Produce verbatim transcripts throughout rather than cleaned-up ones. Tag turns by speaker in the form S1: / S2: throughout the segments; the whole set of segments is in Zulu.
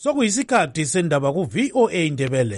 S1: Sokuyisikhathi sendaba ku V O A Ndebele.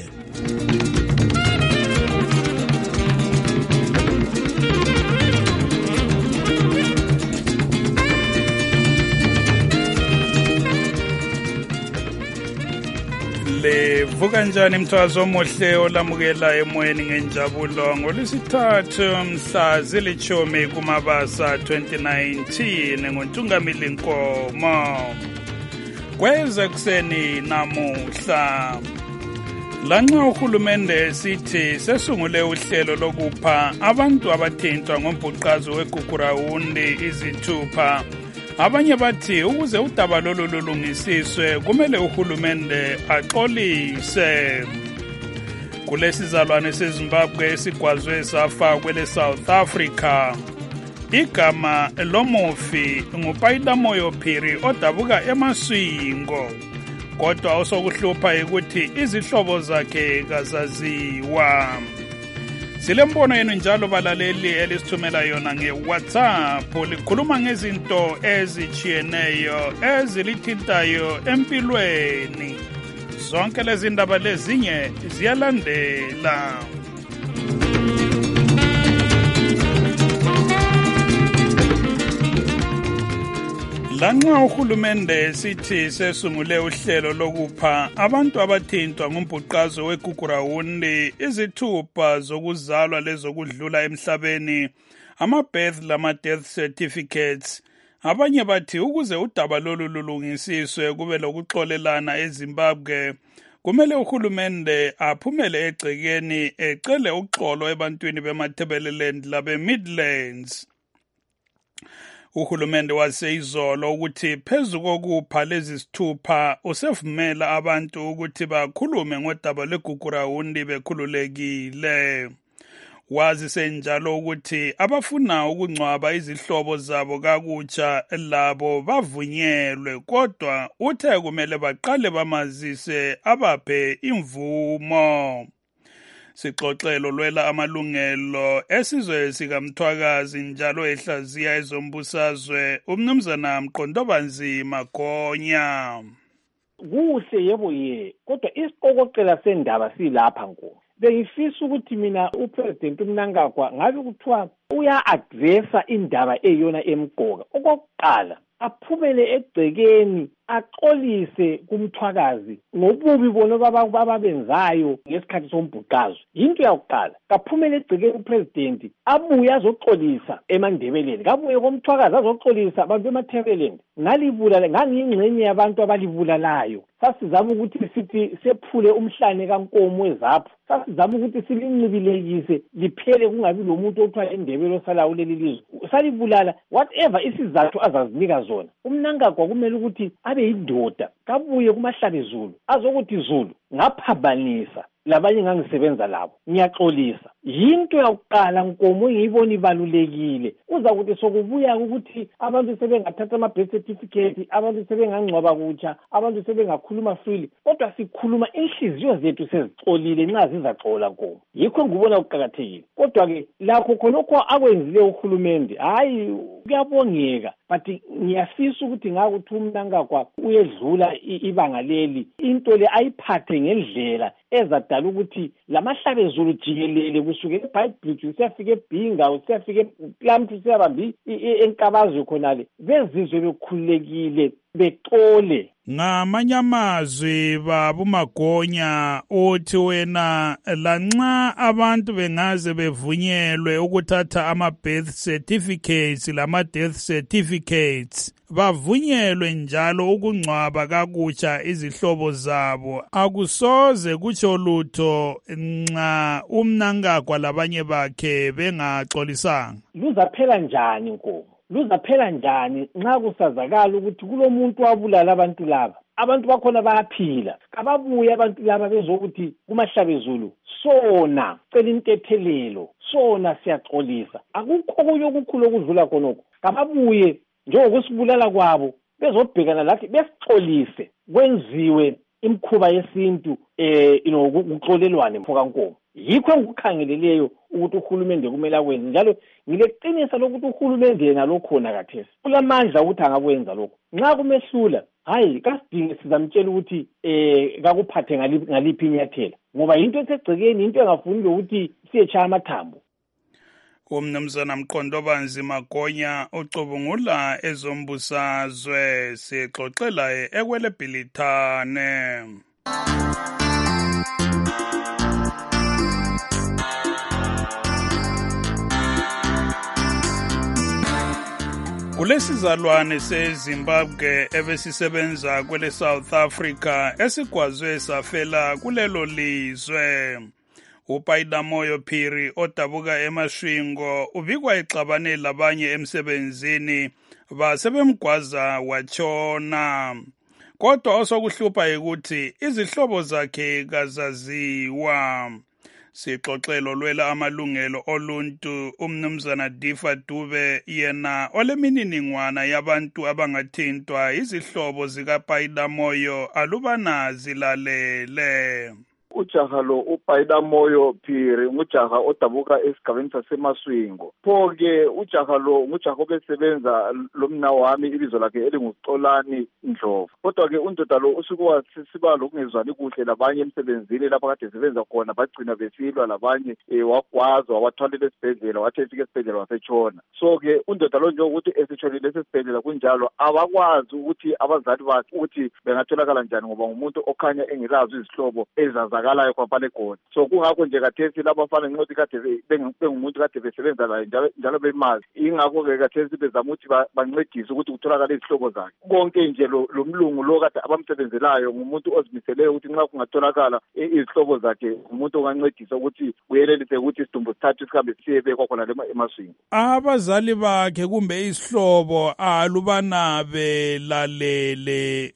S2: Levuka njani mthwazo omuhle olamukela emoyeni ngenjabulo ngolwesithathu mhla zilithumi kuMabasa twenty nineteen ngoNtungamili Nkomo. Kweza kuseni namuhla lanxa uhulumende sithi sesungule uhlelo lokupha abantu abathintwa ngombhuqazo weGugurawundi izithupha, abanye bathi ukuze udaba lolu lulungisiswe kumele uhulumende axolise. Kulesizalwane seZimbabwe esigwazwe safa kwele South Africa, igama lomufi nguPayilamoyo Phiri odabuka eMaswingo, kodwa osokuhlupha ukuthi izihlobo zakhe kazaziwa. Silembono yenu njalo balaleli elisithumela yona nge-WhatsApp, likhuluma ngezinto ezichiyeneyo ezilithintayo empilweni. Zonke lezi ndaba lezinye ziyalandela. Lanxa uhulumende sithi sesungule uhlelo lokupha abantu abathintwa ngombhuqazo weGugurawundi izithupha zokuzalwa lezokudlula emhlabeni, ama-birth lama-death certificates, abanye bathi ukuze udaba lolu lulungisiswe kube lokuxolelana eZimbabwe, kumele uhulumende aphumele egcekeni ecele uxolo ebantwini bemathebeleland labe-Midlands. Uhulumende waseyizolo ukuthi phezu kokupha lezi sithupha usevumela abantu ukuthi bakhulume ngodaba lweGugurawundi bekhululekile. Wazi senjalo ukuthi abafuna ukungcwaba izihlobo zabo kakutsha labo bavunyelwe, kodwa uthe kumele baqale bamazise abaphe imvumo. Sixoxelo lwela amalungelo esizwe sikaMthwakazi njalo ehlaziya ezombusazwe umnumzana Mqondobanzima Gonya.
S3: Kuhle yebo ye, kodwa isiqokoqela sendaba silapha Nkomo. Bengifisa ukuthi mina uPresident uMnangagwa ngabe kuthiwa uya-addressa indaba eyona emqoka. Okokuqala, aphumele egcekeni axolise kuMthwakazi ngobubi bona bababenzayo ngesikhathi sombhuqazo. Yinto yakuqala. Kaphumele egcekeni uPresident abuye azoxolisa eMandebeleni, kabuye koMthwakazi azoxolisa abantu bemathebeleni. Ngalibulala, ngangiyingxenye yabantu abalibulalayo. Sasizama ukuthi sithi sephule umhlane kaNkomo wezapho. Sasizama ukuthi silincibilekise liphele kungabi lomuntu othwala endebelo osalayo leli lizwe. Salibulala whatever isizathu azazinika zona. uMnangagwa kumele ukuthi abe yindoda, kabuye kumahlabe Zulu azokuthi Zulu ngaphambanisa labanye ngangisebenza labo, ngiyaxolisa. Yinto yakuqala Nkomo engiyibona ibalulekile. Uza kuthi sokubuya ukuthi abantu sebengathatha ama-birth certificate, abantu sebengangcwaba kutsha, abantu sebengakhuluma freely, kodwa sikhuluma inhliziyo zethu sezixolile nxa zizaxola Nkomo. Yikho ngibona kuqakathekile. Kodwa-ke lakho khonokho akwenzile uhulumende, hayi kuyabongeka, but ngiyafisa ukuthi ngakuthi uMnangagwa uyedlula ibanga leli, into le ayiphathe ngendlela ezadala ukuthi lamahlabe Zulu jikelele kusuke eBhayibhili usiyafika eBhinga usiyafika ePlamthi usiyabambi eNkabazo khonale bezizwe bekhululekile bexole.
S2: Ngamanye amazwi babuMagonya uthi wena lanxa abantu bengaze bevunyelwe ukuthatha ama-birth certificates lama-death certificates, bavunyelwe njalo ukungcwaba kakutsha izihlobo zabo, akusoze kutsho lutho nxa uMnangagwa labanye bakhe bengaxolisanga.
S3: Luzaphela njani Nkomo? Luzaphela njani nxa kusazakala ukuthi kulomuntu wabulala abantu laba? Abantu bakhona bayaphila. Kababuye abantu laba bezokuthi kumahlabe Zulu sona cela intethelelo, sona siyaxolisa. Akukho kunye okukhulu okudlula khonokho. Kababuye njengokusibulala kwabo bezobhekana lathi besixolise, kwenziwe imkhuba yesintu eh inokuxolelwane mfoka Nkomo. yikho engikukhangeleleyo ukuthi uhulumende kumele akwenze njalo ngileqiniso lokuthi uhulumende yena lokhona kathesi ulamandla ukuthi angakwenza lokho nxa kumehlula hayi kasidinge sizamtshela ukuthi eh kakuphathe ngaliphi inyathela ngoba into esegcekeni into engafuni ukuthi siyetshaya amathambo.
S2: Umnumzana Mqondobanzi Magonya ucubungula ezombusazwe sixoxela ekwele Bhilithane. Kulesizalwane seZimbabwe ebesisebenza kwele South Africa esigwazwe safela kulelo lizwe. UPaidamoyo Phiri odabuka eMashwingo ubikwa exabane labanye emsebenzini basebemgwaza watshona. Kodwa osokuhlupha ukuthi izihlobo zakhe kazaziwa. Sixoxelo lwela amalungelo oluntu umnumzana Difa Dube yena olemininingwana yabantu abangathintwa izihlobo zikaPaidamoyo alubana zilalele.
S4: Ujaha lo uPaidamoyo Phiri ngujaha odabuka esigabeni saseMaswingo. Pho-ke ujaha lo ngujaha obesebenza lomna wami ibizo lakhe elinguXolani Ndlovu. Kodwa-ke undoda lo usuke siba lokungezwani kuhle labanye emsebenzini lapho kade sebenza khona bagcina besilwa labanye eh, wagwazwa wathwalela esibhedlela wathi efika esibhedlela wasetshona. So-ke undoda lo njengokuthi esitshonile esibhedlela kunjalo abakwazi ukuthi abazali bakhe ukuthi bengatholakala njani ngoba ngumuntu okhanya engelazo izihlobo ezaza kalayo kwapale khona. So kungakho nje kathesi labafana nqothi kade bengumuntu kade besebenza la njalo njalo bemazi ingakho ke kathesi bezama ukuthi bancedise ukuthi kutholakala izihlobo zakhe. Konke nje lo mlungu lo kade abamsebenzelayo ngumuntu ozimiseleyo ukuthi nxa kungatholakala izihlobo zakhe umuntu ongancedisa ukuthi uyelelise ukuthi isidumbu sithathu sihambe siyebekwa khona eMaswingo.
S2: Abazali bakhe kumbe isihlobo alubana belalele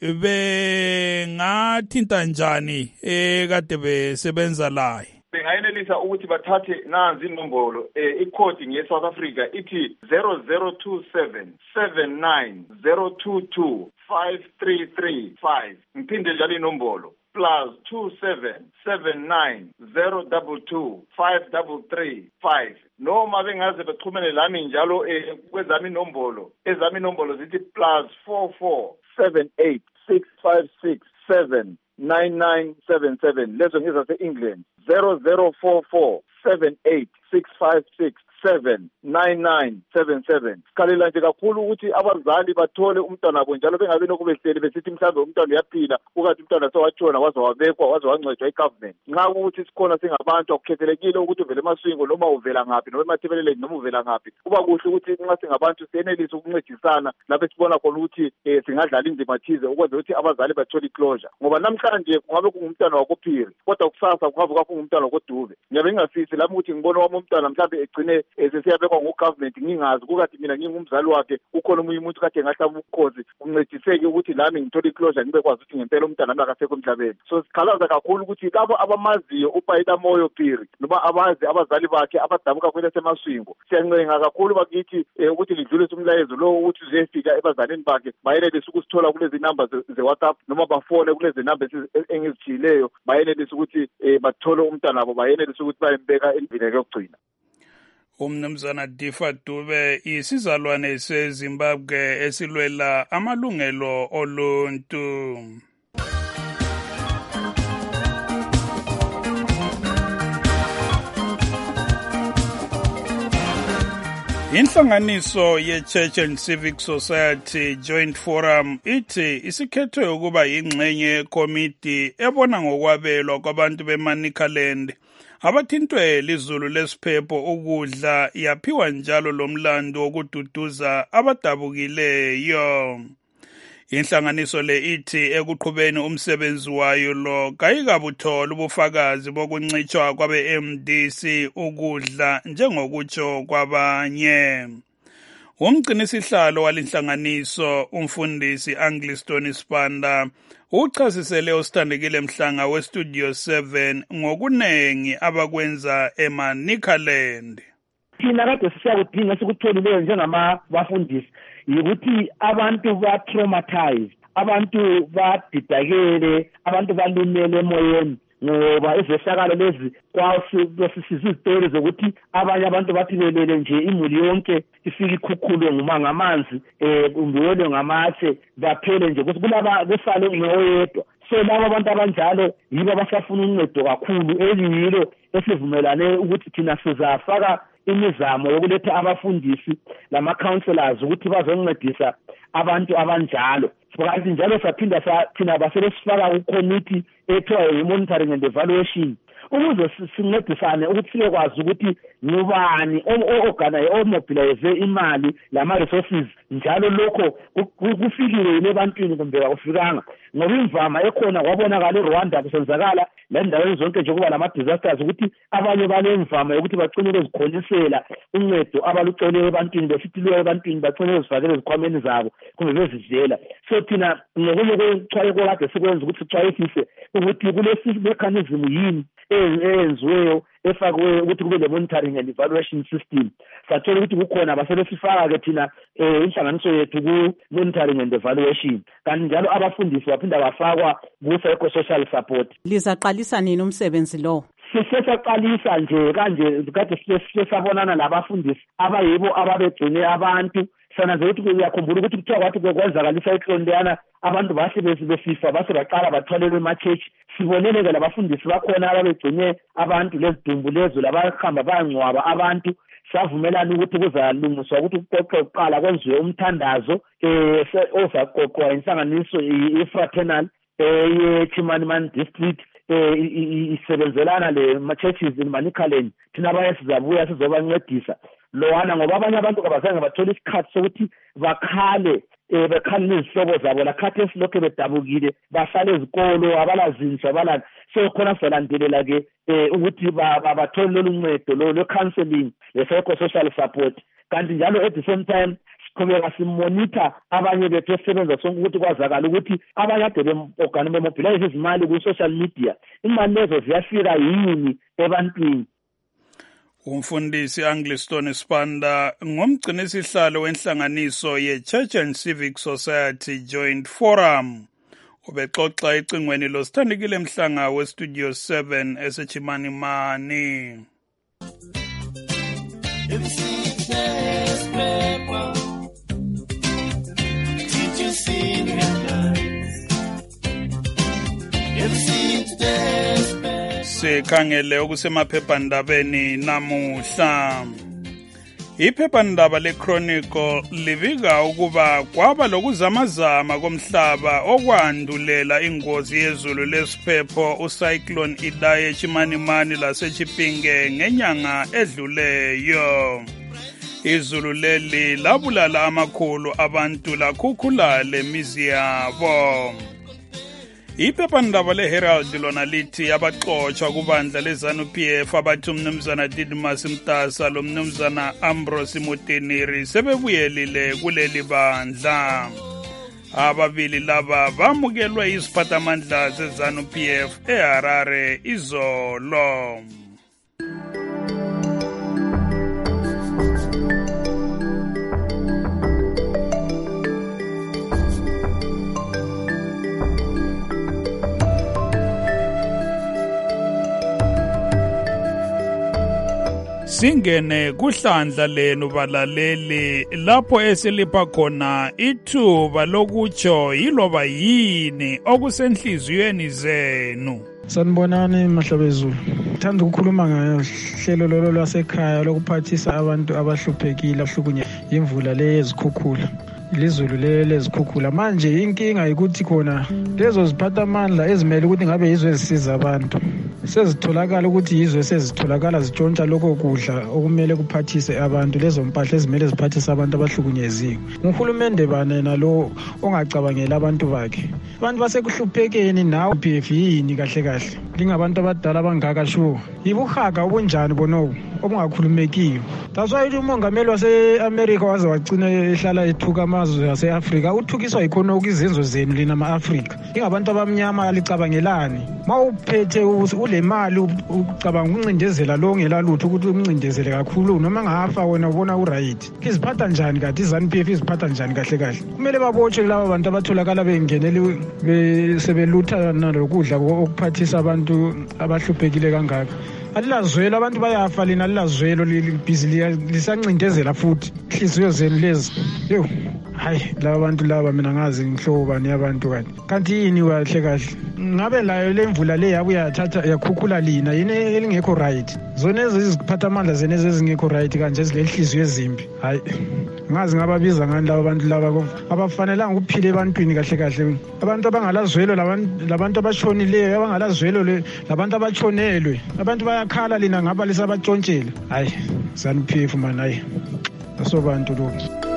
S2: bengathinta njani ekade besebenza laye?
S4: Bengayelelisa ukuthi bathathe nanzi inombolo eh ikhodi ngeSouth Africa ithi zero zero two seven seven nine zero two two five three three five. Ngiphinde njalo inombolo plus two seven seven nine zero two two five three three five. Noma bengaze bexhumene lami njalo eh kwezami inombolo ezami inombolo zithi plus four four seven eight six five six seven nine nine seven seven. Lezo ngizase England zero zero four four seven eight six five six seven nine nine seven seven. Sikhalela nje kakhulu ukuthi abazali bathole umntwana wabo njalo bengabe nokubehleli besithi mhlambe umntwana uyaphila ukade umntwana sewatshona waze wabekwa waze wancedwa igovernment. Nxa ukuthi sikhona singabantu akukhethelekile ukuthi uvele eMaswingo noma uvela ngaphi noma eMathebeleleni noma uvela ngaphi. Kuba kuhle ukuthi nxa singabantu siyenelise ukuncedisana lapho sibona khona ukuthi eh, singadlala indima thize ukwenza ukuthi abazali bathole iclosure. Ngoba namhlanje kungabe kungumntwana wakoPhiri kodwa kusasa kungabe kungumntwana wakoDube. Ngiyabe ngingafisi lapho ukuthi ngibone wami umntwana mhlambe egcine esesiyabekwa ngogovernment ngingazi kukathi mina ngingumzali wakhe ukhona umunye umuntu kade ngahlaba ukukhozi uncediseke ukuthi lami ngithola iclosure ngibe kwazi ukuthi ngempela umntana nami akasekho emhlabeni. So sikhalaza kakhulu ukuthi labo abamaziyo uPaidamoyo Phiri noma abazi abazali bakhe abadabuka kwele seMaswingo siyancenga kakhulu bakithi eh, ukuthi lidlulise umlayezo lo ukuthi uzefika ebazalini bakhe bayelelise ukusithola kulezi number ze WhatsApp noma bafone kulezi number engizithileyo bayelelise ukuthi eh, bathole umntana wabo bayelelise ukuthi bayembeka endlini yokugcina.
S2: Umnumzana Difa Dube isizalwane seZimbabwe esilwela amalungelo oluntu. Inhlanganiso ye-Church and Civic Society Joint Forum ithi isikhethwe ukuba yingxenye komiti ebona ngokwabelwa kwabantu beManicaland abathintwe lizulu lesiphepho ukudla yaphiwa njalo lomlando wokududuza abadabukileyo. Inhlanganiso le ithi ekuqhubeni umsebenzi wayo lo kayikabuthola ubufakazi bokuncitshwa kwabe-M D C ukudla njengokutsho kwabanye. Umgcinisihlalo walinhlanganiso umfundisi Angliston Sibanda uchasisele osithandekile Mhlanga weStudio seven ngokunengi abakwenza eManicaland.
S5: Thina kade siyakudinga sikutholileyo njengama bafundisi yikuthi abantu ba-traumatized, abantu badidakele, abantu balimele emoyeni. ngoba izehlakalo lezi kwasisiza izitori zokuthi abanye abantu bathi belele nje imuli yonke ifika ikhukhulwe ngumanga amanzi eh kumbiwele ngamatshe baphele nje ukuthi kulaba kusale ngoyedwa. So laba abantu abanjalo yibo abasafuna uncedo kakhulu eliyilo esivumelane ukuthi thina sizafaka imizamo yokuletha abafundisi lama counselors ukuthi bazoncedisa abantu abanjalo. Futhi njalo saphinda sathina basebesifaka ku committee ethiwa monitoring and evaluation ukuze sincedisane ukuthi sikwazi ukuthi ngubani o-organize o-mobilize imali lama resources njalo lokho kufikile ebantwini kumbe akufikanga ngoba imvama ekhona kwabonakala eRwanda kusenzakala la ndawo zonke nje kuba lama disasters ukuthi abanye banemvama ukuthi bagcine bezikholisela uncedo abalucele ebantwini besithi lo ebantwini bagcine bezifakele izikhwameni zabo kumbe bezidlela. So thina ngokunye kwechwayeko kade sikwenza ukuthi sixwayisise ukuthi kulesi mechanism yini eyenziweyo efakwe ukuthi kube le monitoring and evaluation system. Sathola ukuthi kukhona basebesifaka ke thina inhlanganiso yethu ku monitoring and evaluation kanti njalo abafundisi baphinda bafakwa ku psychosocial support.
S6: Lizaqalisa nini umsebenzi lo?
S5: Sisaqalisa nje kanje kade sisabonana labafundisi abayibo ababegcine abantu sana ukuthi kuyakhumbula ukuthi kuthiwa kwathi kwenzakalisa iClondiyana abantu bahle besifa base baqala batholelwe ema-church. Sibonele ke labafundisi bakhona ababegcine abantu lezidumbu lezo labahamba bayangcwaba abantu. Savumelana ukuthi kuzalungiswa ukuthi kuqoqwe kuqala kwenziwe umthandazo eh ozaqoqwa inhlanganiso i-fraternal ye-Chimanimani district isebenzelana le ma-churches in Manicaland. Thina baye sizabuya sizobancedisa lowana ngoba abanye abantu kabazange bathola isikhathi sokuthi bakhale eh bekhale nezihlobo zabo lakhathi esilokho bedabukile bahlale ezikolo abalazinzo abala so khona silandelela ke ukuthi bathole loluncedo lo lo counseling le psychosocial support kanti njalo at the same time siqhubeka simonitor abanye bethu esebenza sonke ukuthi kwazakala ukuthi abanye ade beorganize bemobilize izimali ku social media imali lezo ziyafika yini ebantwini.
S2: Umfundisi Angliston Spanda ngomgcini sihlalo wenhlanganiso ye-Church and Civic Society Joint Forum ubexoxa ecingweni losithandikile Mhlanga we-Studio seven eseChimanimani. Sikhangele okusemaphephandabeni namuhla. Iphephandaba leChronicle livika ukuba kwaba lokuzamazama komhlaba okwandulela ingozi yezulu lesiphepho uCyclone Idai eChimanimani laseChipinge ngenyanga edluleyo. Izulu leli labulala amakhulu abantu lakhukhula lemizi yabo. Iphephandaba leHerald lona lithi abaxotsha kubandla leZanu-P F abathi umnumzana Didymus Mtasa lo mnumzana Ambrose Mutiniri sebebuyelile kuleli bandla. Ababili laba bamukelwe iziphathamandla zeZanu-P F eHarare izolo. Singene kuhlandla lenu balaleli lapho esilipha khona ithuba lokutsho yiloba yini okusenhliziyweni zenu.
S7: Sanibonani mahlabezulu. Thanda ukukhuluma ngohlelo lolo lwasekhaya lokuphathisa abantu abahluphekile ahlukunye imvula lezikhukhula. Lizulu lezikhukhula manje inkinga ukuthi khona lezo ziphathamandla ezimele ukuthi ngabe yizwe ezisiza abantu sezitholakala ukuthi yizwe sezitholakala zitshontsha lokho kudla okumele kuphathise abantu lezo mpahla ezimele ziphathise abantu abahlukunyeziwe. Uhulumende banena lo ongacabangela abantu bakhe. Abantu basekuhluphekeni nawo P F yini kahle kahle. Lingabantu abadala abangaka sho. Yibuhaga obunjani bonobo obungakhulumekiyo. That's why umongameli wase-America waze wagcina ehlala ethuka amazwe ase-Afrika uthukiswa yikhona okuizenzo zenu lina ama-Afrika. Ingabantu abamnyama licabangelani. Ma uphethe ule mali ucabanga ukuncindezela lo ngelalutho ukuthi umncindezele kakhulu noma ngafa wena ubona u-right. Iziphatha njani kade i-ZANU-P F iziphatha njani kahle kahle? Kumele babotshwe laba bantu abatholakala bengenele sebelutha nalokudla okuphathisa abantu abahluphekile kangaka. Alilazwelo abantu bayafa lina alilazwelo libhizi lisancindezela futhi inhliziyo zenu lezi. Yo hayi laba bantu laba mina ngazi ngihloba abantu kanti kanti yini kahle kahle ngabe layo lemvula le yabuya yathatha yakhukhula lina yini elingekho right. Zona eziziphatha amandla zene ezingekho right kanje ezilehliziyo ezimbi. Hayi ngazi ngababiza ngani laba bantu laba abafanelanga ukuphila ebantwini kahle kahle. Abantu abangalazwelo labantu abashonileyo abangalazwelo labantu abachonelwe abantu bayakhala lina ngaba lisabatshontshela. Hayi ZANU-P F man hayi asobantu lo.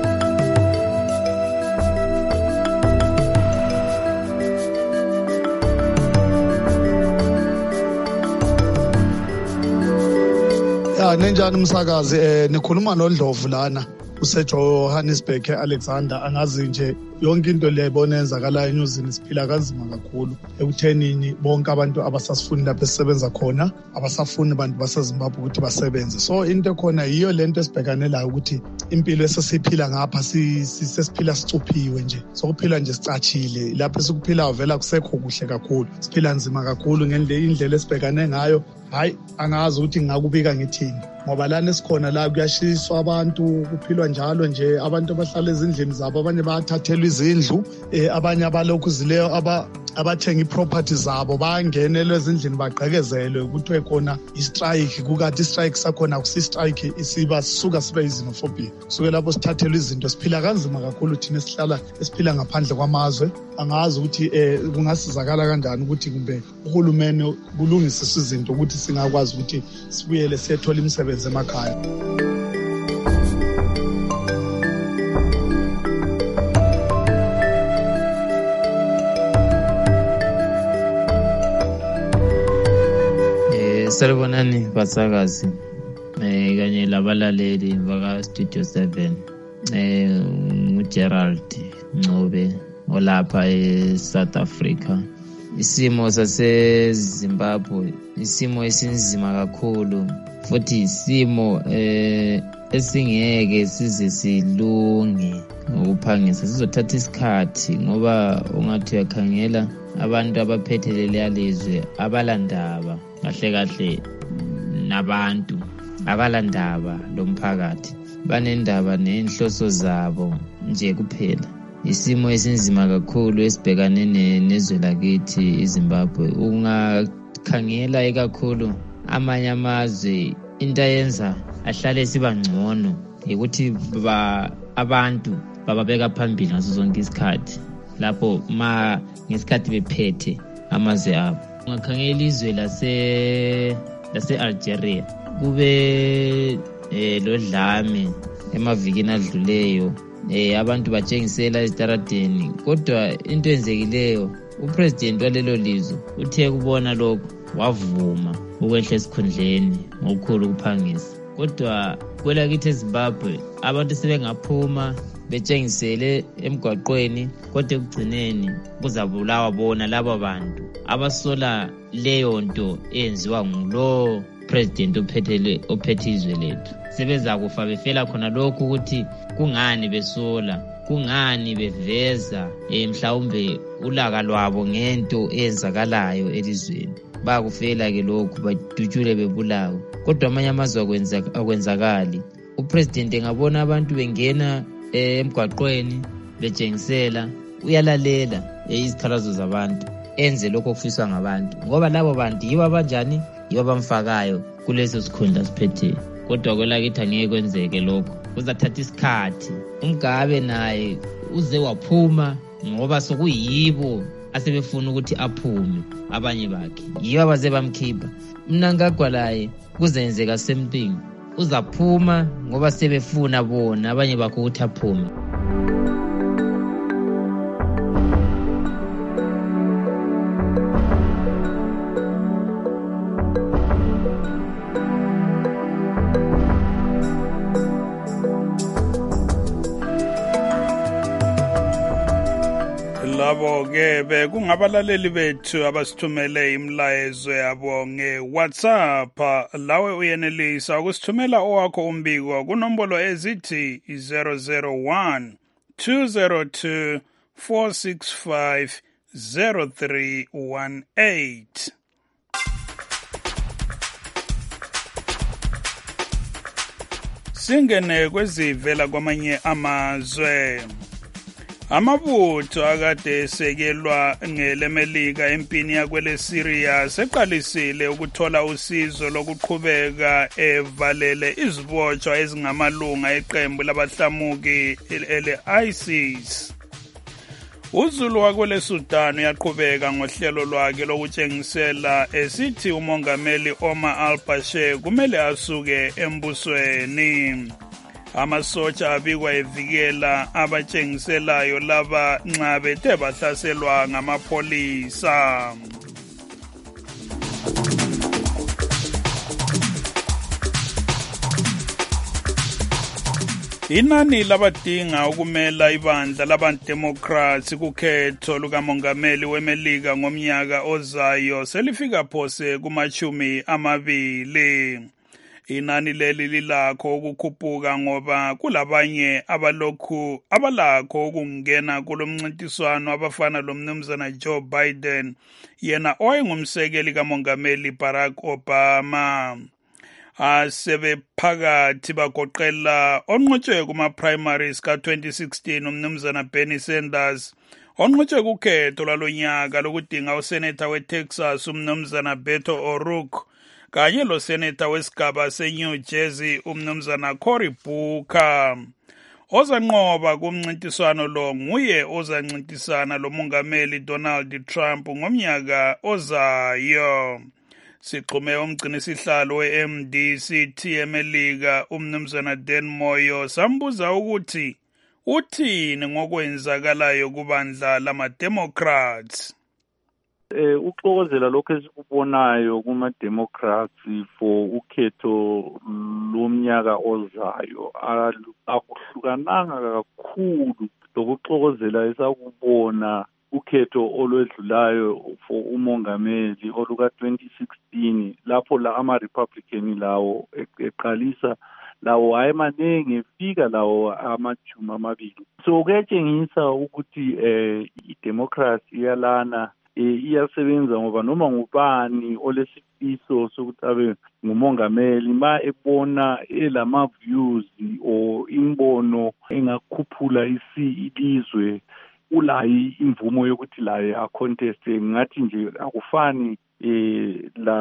S8: Ya nenjani umsakazi eh nikhuluma noNdlovu lana useJohannesburg eAlexander. Angazi nje yonke into le ebona yenzakala enyuzini siphila kanzima kakhulu ekuthenini bonke abantu abasasifuni lapho esisebenza khona abasafuni abantu baseZimbabwe ukuthi basebenze. So into ekhona yiyo lento esibhekane layo ukuthi impilo esesiphila ngapha sisiphila sicuphiwe nje. Sokuphila nje sicachile lapho sikuphila vela kusekho kuhle kakhulu. Siphila nzima kakhulu ngendlela indlela esibhekane ngayo. Hayi angazi ukuthi ngingakubika ngithini ngoba lana esikhona la kuyashiswa abantu kuphilwa njalo nje abantu abahlala ezindlini zabo abanye bayathathelwa izindlu abanye abalokhu zileyo aba abathenga iproperty zabo bangenelwe ezindlini baqhekezelwe kuthiwe khona istrike kukathi istrike sakhona akusistrike isiba sisuka sibe izinophobia kusuke lapho sithathelwa izinto siphila kanzima kakhulu thina esihlala esiphila ngaphandle kwamazwe. Angazi ukuthi eh kungasizakala kanjani ukuthi kumbe uhulumeni kulungise izinto ukuthi singakwazi ukuthi sibuyele sethola imisebenzi emakhaya.
S9: Salibonani basakazi eh kanye labalaleli baka Studio seven eh uGerald Ncube olapha eSouth Africa. Isimo saseZimbabwe isimo esinzima kakhulu futhi isimo eh esingeke size silunge ngokuphangisa sizothatha isikhathi ngoba ungathi uyakhangela abantu abaphethelele yalizwe abalandaba kahle kahle nabantu abalandaba lomphakathi banendaba nenhloso zabo nje kuphela. Isimo esinzima kakhulu esibhekane nezwe lakithi iZimbabwe. Ungakhangela ikakhulu amanye amazwe into yenza ahlale siba ngcono ukuthi abantu bababeka phambili ngaso sonke isikhathi lapho ma ngesikhathi bephethe amazwe abo. Ungakhangela izwe lase lase Algeria kube eh lodlame emavikini adluleyo eh abantu batshengisela ezitaradeni kodwa into enzekileyo upresident walelo lizwe uthe kubona lokho wavuma ukwehla esikhundleni ngokukhulu ukuphangisa. Kodwa kwelakithi eZimbabwe abantu sebengaphuma betshengisele emgwaqweni kodwa ekugcineni kuzabulawa bona laba bantu abasola leyo nto enziwa ngulo president ophethele ophethe izwe lethu. Sebeza kufa befela khona lokho ukuthi kungani besola kungani beveza mhlawumbe ulaka lwabo ngento eyenzakalayo elizweni. Bakufela ke lokho badutshule bebulawa kodwa amanye amazwe akwenza akwenzakali. Upresident engabona abantu bengena emgwaqweni betshengisela uyalalela izikhalazo zabantu enze lokho okufiswa ngabantu ngoba labo bantu yibo abanjani yibo bamfakayo kuleso sikhundla siphethe. Kodwa kwelakithi angeke kwenzeke lokho kuzathatha isikhathi. uMgabe naye uze waphuma ngoba sokuyibo asebefuna ukuthi aphume abanye bakhe yibo abaze bamkhipha. Mnangagwa laye kuzenzeka same thing uzaphuma ngoba sebefuna bona abanye bakho ukuthi aphume.
S2: Labo-ke bekungabalaleli bethu abasithumele imlayezo yabo nge-WhatsApp. Lawe uyenelisa ukusithumela owakho umbiko kunombolo ezithi zero zero one two zero two four six five zero three one eight. Singene kwezivela kwamanye amazwe. Amabutho akade esekelwa ngelemelika empini yakwele Syria seqalisile ukuthola usizo lokuqhubeka evalele izibotshwa ezingamalunga eqembu labahlamuki ele-ISIS. Uzulu wakwele Sudan uyaqhubeka ngohlelo lwakhe lokutshengisela esithi umongameli Omar al-Bashir kumele asuke embusweni. Amasotsha abikwa evikela abatshengiselayo laba nxa bethe bahlaselwa ngamapholisa. Inani labadinga ukumela ibandla labademocrats kukhetho lukamongameli wemelika ngomnyaka ozayo selifika phose kumachumi amabili. Inani leli lilakho ukukhuphuka ngoba kulabanye abalokhu abalakho ukungena kulomncintiswano abafana lomnumzana Joe Biden yena owayengumsekeli kamongameli Barack Obama. Asebephakathi bagoqela onqotshwe kuma-primaries ka-twenty sixteen umnumzana Bernie Sanders, onqotshwe kukhetho lwalonyaka lokudinga useneta weTexas umnumzana Beto O'Rourke, kanye lo seneta wesigaba seNew Jersey umnumzana Cory Booker. Ozanqoba kumncintiswano lo nguye ozancintisana lomongameli Donald Trump ngomnyaka ozayo. Siqume umgcinisihlalo we-M D C T emelika umnumzana Dan Moyo sambuza ukuthi uthini ngokwenzakalayo kubandla lama-Democrats.
S10: Eh uxokozela lokho esikubonayo kuma Democrats for ukhetho lomnyaka ozayo akuhlukananga kakhulu lokuxokozela esakubona ukhetho olwedlulayo for umongameli oluka twenty sixteen lapho la ama Republican lawo eqalisa lawo ayemanenge efika lawo amajumi amabili. So kuyatshengisa ukuthi eh i-democracy iyalana iyasebenza ngoba noma ngubani olesifiso sokuthi abe ngumongameli ma ebona elama views o imbono engakhuphula ilizwe ulayi imvumo yokuthi laye a contest. Ngathi nje akufani eh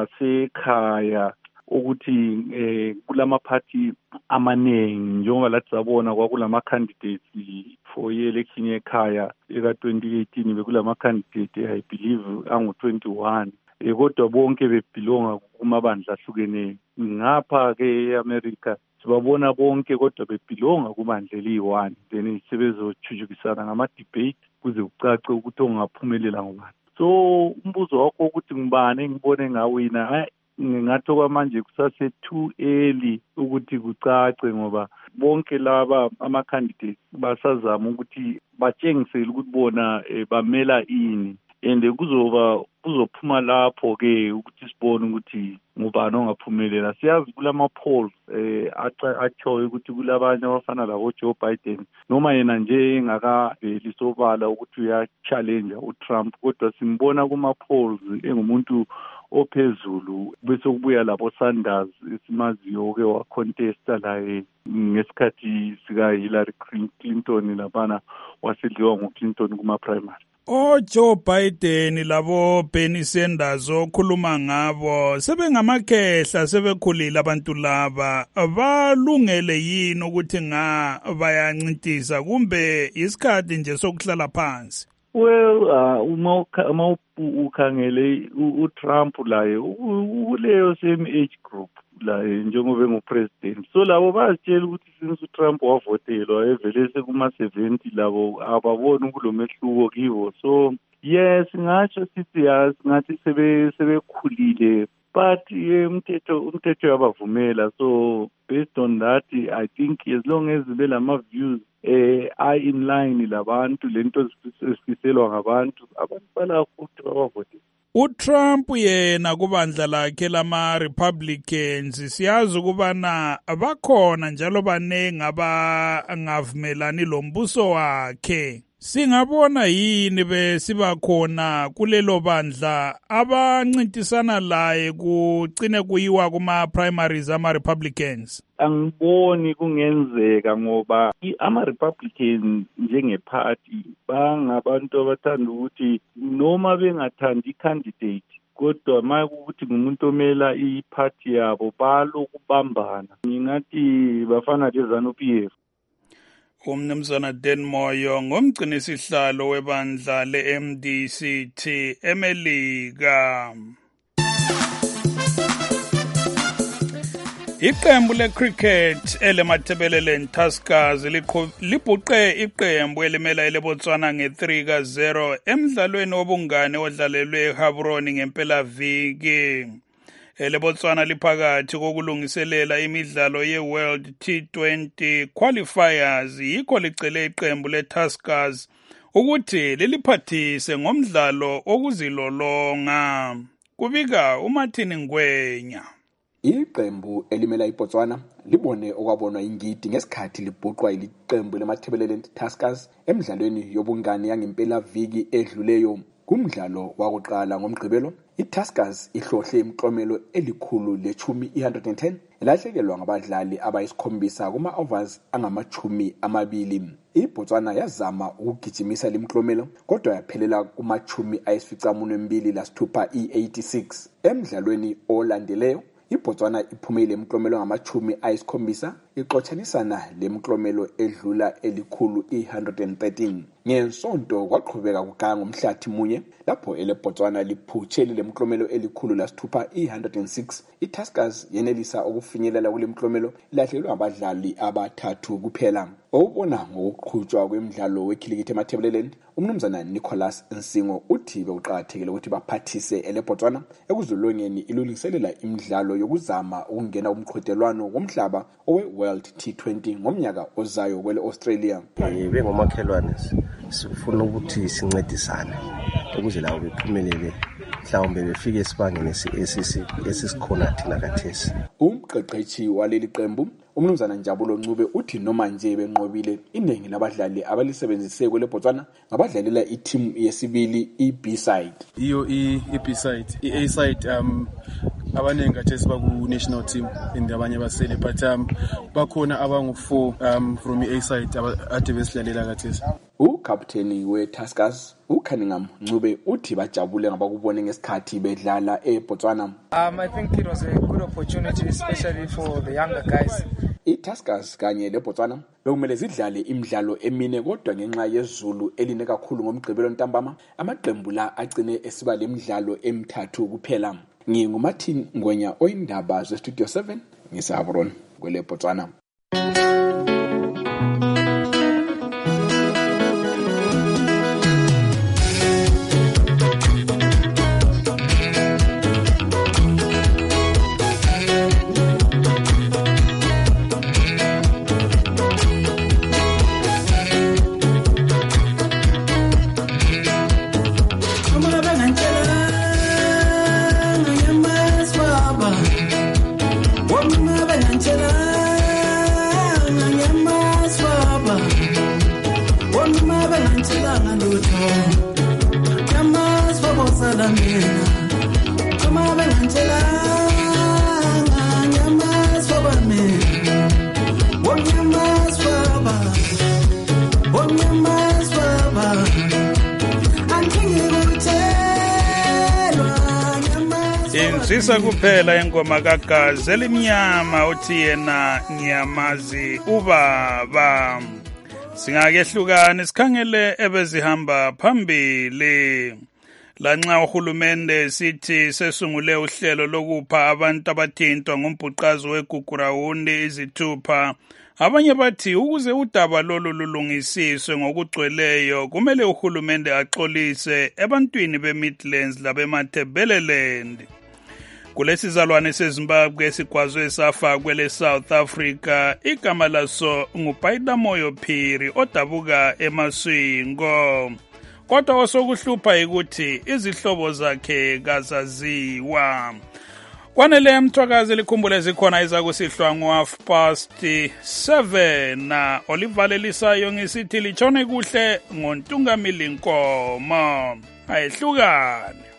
S10: lasekhaya ukuthi eh kulama party amanengi njengoba lathi sabona kwakulama candidates for election ekhaya eka twenty eighteen bekulama candidate I believe angu twenty-one eh kodwa bonke bebelonga kumabandla ahlukeneyo. Ngapha ke eAmerica sibabona bonke kodwa bebelonga kubandla eli-one then sebezochujukisana ngama debate kuze kucace ukuthi ongaphumelela ngubani. So umbuzo wakho ukuthi ngibani ngibone ngawina ngathi kwamanje kusase too early ukuthi kucace ngoba bonke laba ama candidates basazama ukuthi batshengisele ukuthi bona bamela ini and kuzoba kuzophuma lapho ke ukuthi sibone ukuthi ngubani ongaphumelela. Siyazi kulama polls eh achoyo ukuthi kulabanye abafana labo Joe Biden noma yena nje engaka lisobala ukuthi uya challenge uTrump kodwa simbona kuma polls engumuntu ophezulu bese kubuya labo Sanders isimaziyo ke wa contesta la ngesikhathi sika Hillary Clinton labana wasedliwa nguClinton kuma primary.
S2: O Joe Biden labo Bernie Sanders okhuluma ngabo sebengamakhehla sebekhulile abantu laba balungele yini ukuthi nga bayancintisa kumbe isikhathi nje sokuhlala phansi?
S10: Well uh, uma uma ukhangele uTrump laye uleyo same age group la njengoba engupresident, so labo bazitshela ukuthi since uTrump wavotelwa evele sekuma seventy labo ababona kulomehluko kibo. So yes ngathi sithi yazi ngathi sebe sebekhulile but umthetho umthetho yabavumela. So based on that, I think as long as belama views eh are in line labantu lento esifiselwa ngabantu, abantu bala futhi babavote.
S2: uTrump yena kubandla lakhe lama Republicans siyazi ukubana bakhona njalo banengi abangavumelani lombuso wakhe. Singabona yini besiba khona kulelo bandla abancintisana laye kucine kuyiwa kuma primaries ama Republicans?
S10: Angiboni kungenzeka ngoba ama Republicans njengeparty bangabantu abathanda ukuthi noma bengathandi icandidate kodwa manje ukuthi ngumuntu omela iparty yabo balokubambana. Ngingathi bafana lezanu P F.
S2: Umnumzana Dan Moyo ngomgcini sihlalo webandla le-M D C T eMelika. Iqembu le-cricket elemathebeleleni Tuskers libhuqe iqembu elimela eleBotswana nge-three ka zero emdlalweni wobungane odlalelwe eGaborone ngempelaviki. EleBotswana liphakathi kokulungiselela imidlalo ye-World T twenty qualifiers yikho licele iqembu le-Tuskers ukuthi liliphathise ngomdlalo okuzilolonga. Kubika uMartin Ngwenya.
S11: Iqembu elimela iBotswana libone okwabonwa ingidi ngesikhathi libhuqwa iliqembu lemathebeleleni Tuskers emidlalweni yobungane yangempelaviki edluleyo. Kumdlalo wakuqala ngomgqibelo, iTuskers ihlohle imiklomelo elikhulu lechumi one hundred ten elahlekelwa ngabadlali abayisikhombisa kuma overs angamachumi amabili. iBotswana yazama ukugijimisa limklomelo kodwa yaphelela kumachumi ayisificamunwembili lasithupha i-eighty-six. Emdlalweni olandeleyo, iBotswana iphumile imiklomelo ngamachumi ayisikhombisa ixotshanisana lemklomelo edlula elikhulu i-one hundred thirteen. Ngensonto kwaqhubeka kuganga ngomhlathi munye lapho eleBotswana liphutshele lemklomelo elikhulu lasithupha i-one hundred six. iTuskers yenelisa ukufinyelela kule mklomelo ilahlelwe abadlali abathathu kuphela. Obona ngokuqhutshwa kwemidlalo wekhilikithi emathebeleleni, umnumzana Nicholas Nsingo uthi bekuqhakathekile ukuthi baphathise eleBotswana ekuzolongeni ilungiselela imidlalo yokuzama ukungena kumqhudelwano womhlaba owe-World T twenty ngomnyaka ozayo kwele Australia.
S12: Bengomakhelwane sifuna ukuthi sincedisane ukuze lawo bephumelele mhlawumbe befike esibangeni esisikhona thina kathesi.
S11: Umqeqeshi waleli qembu umnumzana Njabulo Ncube uthi noma nje benqobile iningi labadlali abalisebenzise kweleBotswana ngabadlalela i-team yesibili i-B side.
S13: Iyo i-B side, i-A side um abanengi kathesi baku national team indabanye basele but um bakhona abangu four um from i-A side ade besidlalela kathesi.
S11: Ukapteni we-Tuskers uCunningham Ncube uthi bajabule ngabakubone ngesikhathi bedlala eBotswana.
S14: Um, I think it was a good opportunity especially for the younger guys.
S11: iTuskers kanye leBotswana bekumele zidlale imidlalo emine kodwa ngenxa yezulu eline kakhulu ngomgqibelo ntambama amaqembu la agcine esiba lemidlalo emithathu kuphela. NginguMartin Ngwenya oyindaba zeStudio seven ngiseGaborone kweleBotswana.
S2: Insisa kuphela ingoma kaGazi elimnyama uthi yena ngiyamazi ubaba. Singakehlukana sikhangele ebezihamba phambili. Lanxa uhulumende sithi sesungule uhlelo lokupha abantu abathintwa ngombhuqazo weGugurawundi izithupha. Abanye bathi ukuze udaba lolu lulungisiswe ngokugcweleyo kumele uhulumende axolise ebantwini beMidlands labemathebeleland. Kulesizalwane seZimbabwe sigwazwe safa kwele South Africa igama laso nguPaida Moyo Phiri odabuka eMaswingo. Kodwa osokuhlupha ukuthi izihlobo zakhe kazaziwa. Kwanele mthwakazi likhumbule zikhona izakusihlwa ngo half past seven na olivalelisayo ngisithi litshone kuhle ngontungamili nkomo ayihlukane.